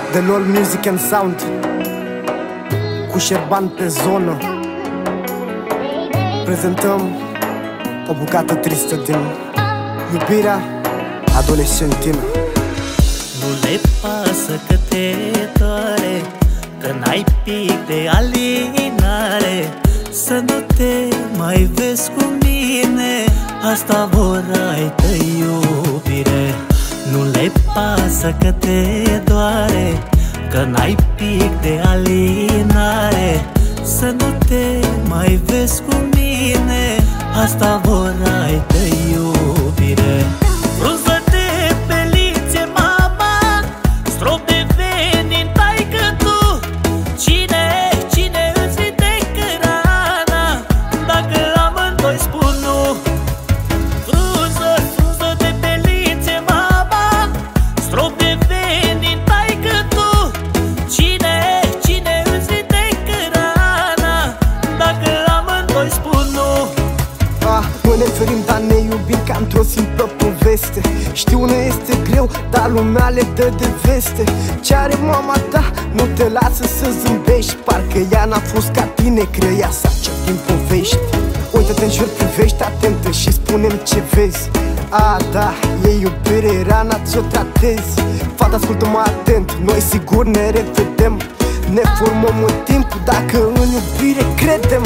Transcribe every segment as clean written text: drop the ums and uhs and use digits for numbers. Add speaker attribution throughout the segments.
Speaker 1: The LOL Music and Sound cu Șerban pe zonă. Prezentăm o bucată tristă din iubirea adolescentină.
Speaker 2: Nu le pasă că te doare, că n-ai pic de alinare, să nu te mai vezi cu mine, asta vor ai de iubire. Nu le pasă că te doare, că n-ai pic de alinare, să nu te mai vezi cu mine, asta vor ai de iubire. Frunză de belițe, mama, strop de venin, taică tu. Cine îți ridică rana, dacă amândoi spun nu? Frunză de belițe, mama, strop de venin, taică tu. Cine îți ridică rana, dacă amândoi spun nu?
Speaker 1: Noi ne ferim, dar ne iubim ca într-o simplă poveste. Știu, ne este greu, dar lumea le dă de veste. Ce are mama ta nu te lasă să zâmbești, parcă ea n-a fost ca tine, creia sa ce timp povești. Uită-te în jur, privești atentă și spune-mi ce vezi. Da, e iubire, rana ți-o tratezi. Fata, ascultă-mă atent, noi sigur ne revedem. Ne formăm în timp dacă în iubire credem.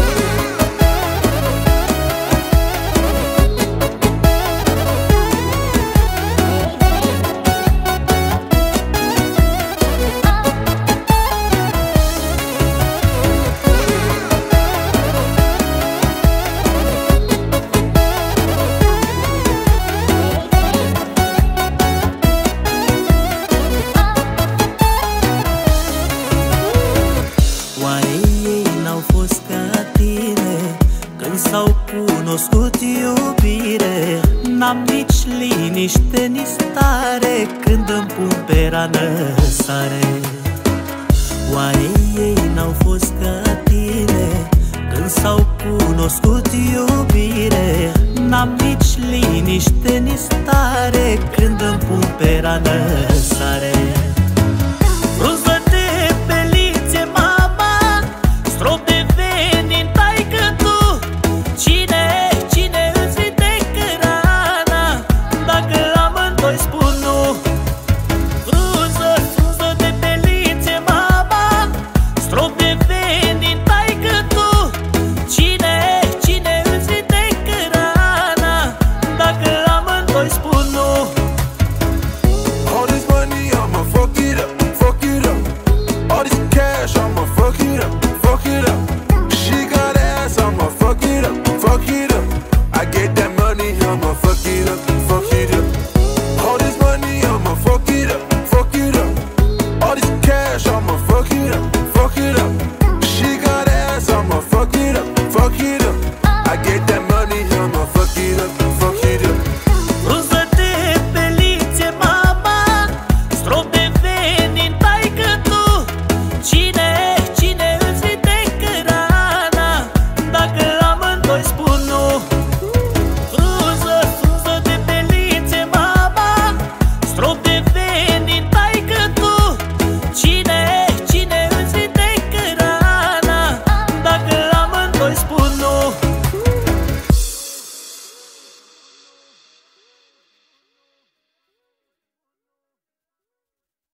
Speaker 2: S-au cunoscut iubire, n-am nici liniște, nici stare, când îmi pun pe rană sare. Oare ei n-au fost ca tine? Când s-au cunoscut iubire, n-am nici liniște, nici stare, când îmi pun pe rană sare.